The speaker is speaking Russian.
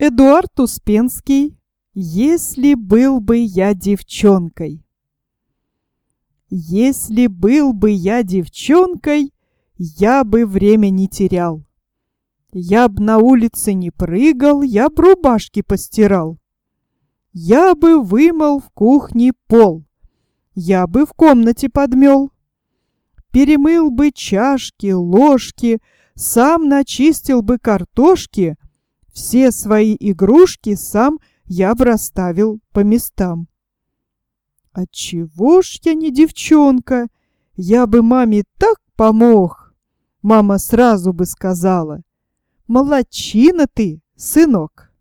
Эдуард Успенский. Если был бы я девчонкой. Если был бы я девчонкой, я бы время не терял. Я б на улице не прыгал, я б рубашки постирал. Я бы вымыл в кухне пол, я бы в комнате подмел. Перемыл бы чашки, ложки, сам начистил бы картошки, все свои игрушки сам я б расставил по местам. Отчего ж я не девчонка? Я бы маме так помог. Мама сразу бы сказала: молодчина ты, сынок.